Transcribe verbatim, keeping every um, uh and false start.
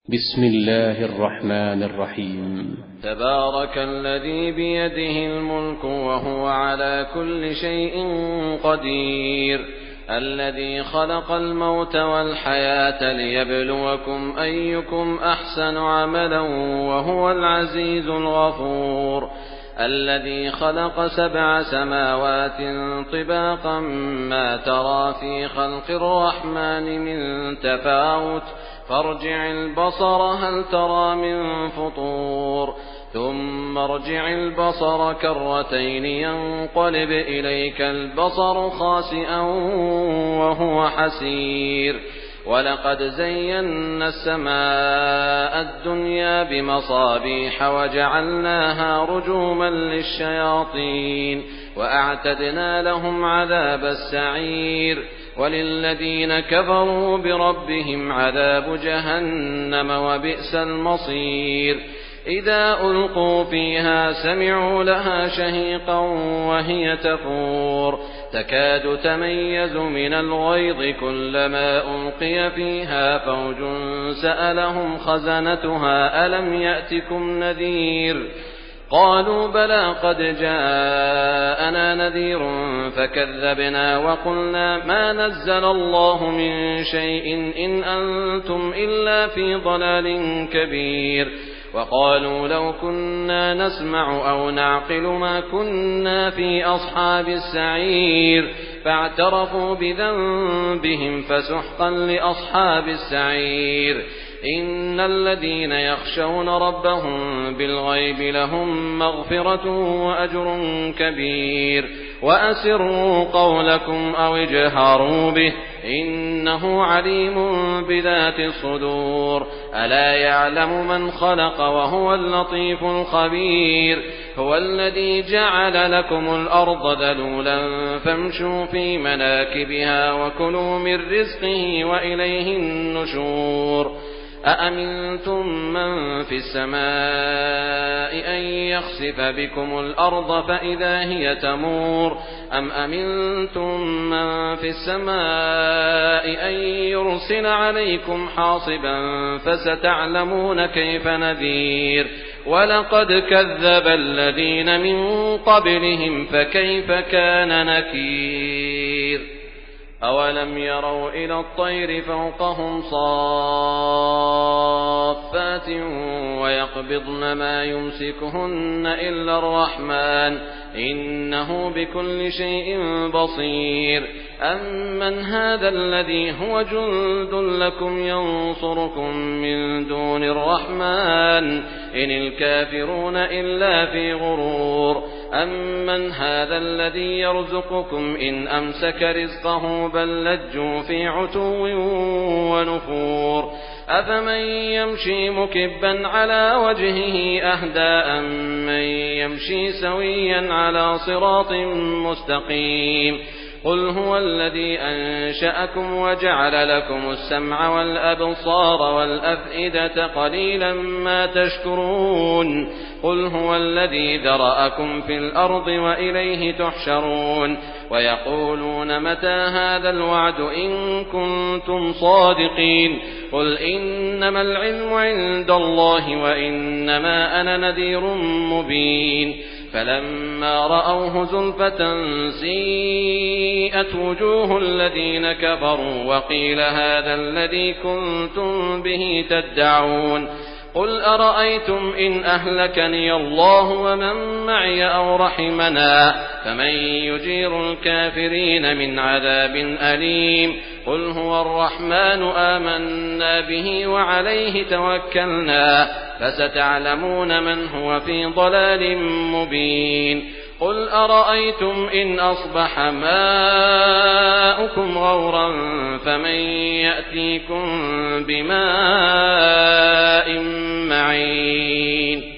بسم الله الرحمن الرحيم. تبارك الذي بيده الملك وهو على كل شيء قدير، الذي خلق الموت والحياة ليبلوكم أيكم أحسن عملا وهو العزيز الغفور، الذي خلق سبع سماوات طباقا ما ترى في خلق الرحمن من تفاوت فارجع البصر هل ترى من فطور، ثم ارجع البصر كرتين ينقلب إليك البصر خاسئا وهو حسير، ولقد زينا السماء الدنيا بمصابيح وجعلناها رجوما للشياطين وأعتدنا لهم عذاب السعير، وللذين كفروا بربهم عذاب جهنم وبئس المصير. إذا ألقوا فيها سمعوا لها شهيقا وهي تفور تكاد تميز من الغيظ كلما ألقي فيها فوج سألهم خزنتها ألم يأتكم نذير قالوا بلى قد جاءنا نذير فكذبنا وقلنا ما نزل الله من شيء إن أنتم إلا في ضلال كبير، وقالوا لو كنا نسمع أو نعقل ما كنا في أصحاب السعير، فاعترفوا بذنبهم فسحقا لأصحاب السعير. إن الذين يخشون ربهم بالغيب لهم مغفرة وأجر كبير، وأسروا قولكم أو اجهروا به إنه عليم بذات الصدور، ألا يعلم من خلق وهو اللطيف الخبير. هو الذي جعل لكم الأرض ذلولا فامشوا في مناكبها وكلوا من رزقه وإليه النشور. أأمنتم من في السماء أن يخسف بكم الأرض فإذا هي تمور، أم أمنتم من في السماء أن يرسل عليكم حاصبا فستعلمون كيف نذير. ولقد كذب الذين من قبلهم فكيف كان نكير. أولم يروا إلى الطير فوقهم صافات ويقبضن ما يمسكهن إلا الرحمن إنه بكل شيء بصير. أمن هذا الذي هو جند لكم ينصركم من دون الرحمن إن الكافرون إلا في غرور. أمن هذا الذي يرزقكم إن أمسك رزقه بل لجوا في عتو ونفور. أفمن يمشي مكبا على وجهه أهدى أمن يمشي سويا على صراط مستقيم. قل هو الذي أنشأكم وجعل لكم السمع والأبصار والأفئدة قليلا ما تشكرون. قل هو الذي ذرأكم في الأرض وإليه تحشرون. ويقولون متى هذا الوعد إن كنتم صادقين. قل إنما العلم عند الله وإنما أنا نذير مبين. فلما رأوه زلفة سيئت وجوه الذين كفروا وقيل هذا الذي كنتم به تدعون. قل أرأيتم إن أهلكني الله ومن معي أو رحمنا فمن يجير الكافرين من عذاب أليم. قل هو الرحمن آمنا به وعليه توكلنا فستعلمون من هو في ضلال مبين. قل أرأيتم إن أصبح ماؤكم غورا فمن يأتيكم بماء معين.